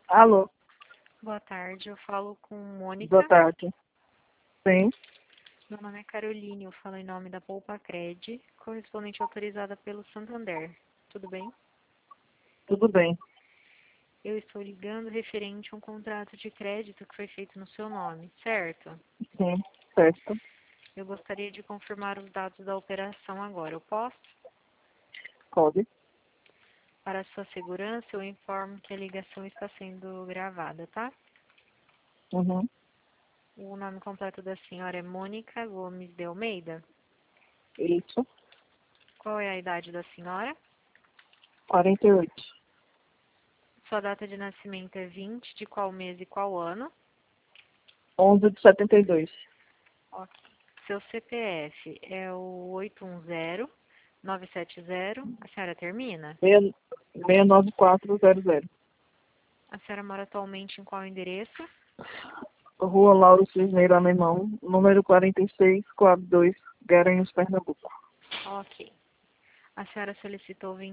Alô, Boa tarde, eu falo com boa Mônica. tarde. Sim, Meu nome é Caroline, eu falo em nome da Poupa-Cred, correspondente autorizada pelo Santander. Tudo bem? tudo bem. Eu estou ligando referente a um contrato de crédito que foi feito no seu nome, certo? Sim, certo. Eu gostaria de confirmar os dados da operação agora. Eu posso? Pode. Para sua segurança, eu informo que a ligação está sendo gravada, tá? Uhum. O nome completo da senhora é Mônica Gomes de Almeida. Isso. Qual é a idade da senhora? 48. Sua data de nascimento é 20 de qual mês e qual ano? 11 de 72. Ok. Seu CPF é o 810-970. A senhora termina? 69400. A senhora mora atualmente em qual endereço? Rua Lauro Cisneiro Alemão, número 4642, Garanhuns, Pernambuco. Ok. A senhora solicitou R$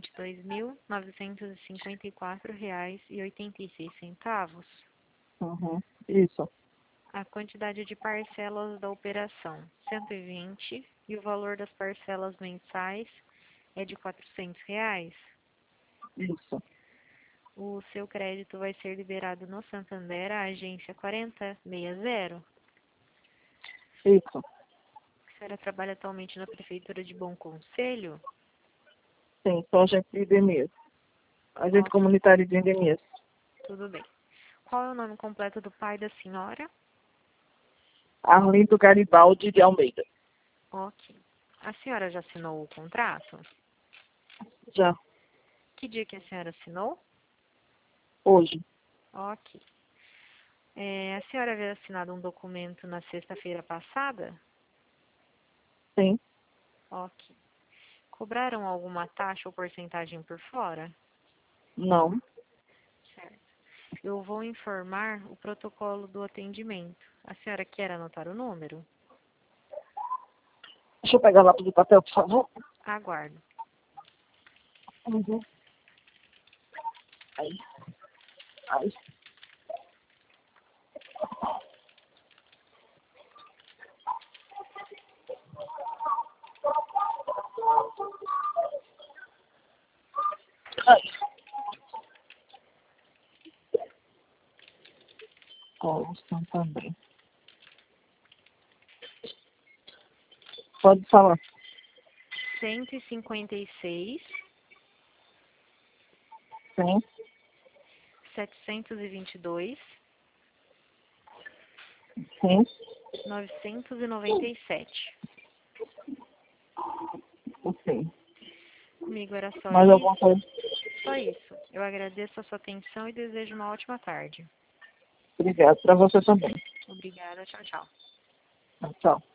22.954,86. Uhum. Isso. A quantidade de parcelas da operação, 120, e o valor das parcelas mensais é de R$ 400. Isso. O seu crédito vai ser liberado no Santander, a agência 4060. Isso. A senhora trabalha atualmente na Prefeitura de Bom Conselho? Sim, sou agente de endemias. Agente Ok, comunitário de endemias. tudo bem. Qual é o nome completo do pai da senhora? Arlindo Garibaldi de Almeida. Ok. A senhora já assinou o contrato? Já. Que dia que a senhora assinou? Hoje. Ok. A senhora havia assinado um documento na sexta-feira passada? Sim. Ok. Cobraram alguma taxa ou porcentagem por fora? Não. Certo. Eu vou informar o protocolo do atendimento. A senhora quer anotar o número? Deixa eu pegar lápis de papel, por favor. Aguardo. Uhum. Aí. Aí. Aí. Constam também. Pode falar. 156, Sim. 722, Sim. 997. Ok. Comigo era só Mais isso. alguma coisa? Só isso. Eu agradeço a sua atenção e desejo uma ótima tarde. Obrigado. Para você também. Obrigada. Tchau, tchau. Tchau.